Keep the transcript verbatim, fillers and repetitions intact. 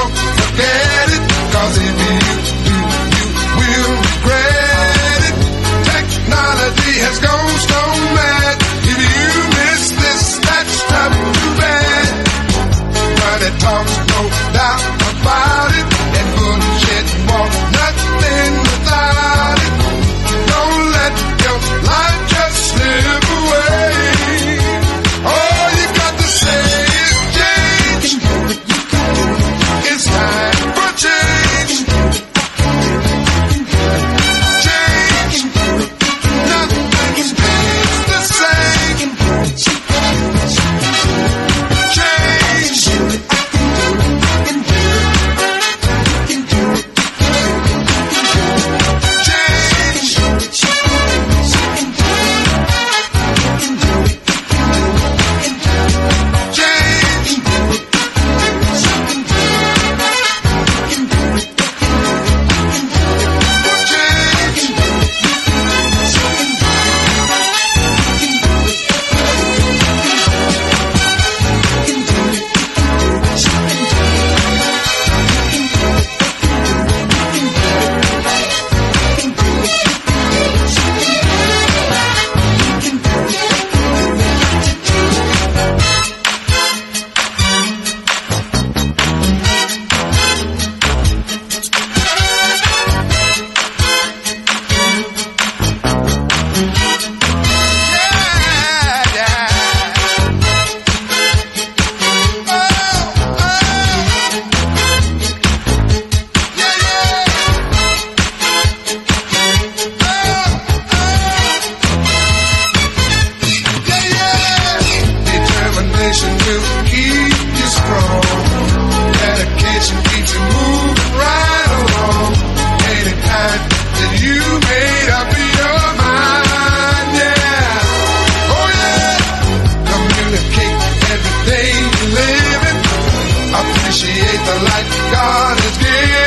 don't forget it, 'cause if you do, you will regret it. Technology has gone stone mad. If you miss this, that's too bad. But it talks no doubt about it, and bullshit won't nothing without it. Don't let your life just slip away. All you got to say is change. It's time for change. Change. Nothing stays the same. Change. Appreciate the life God has given.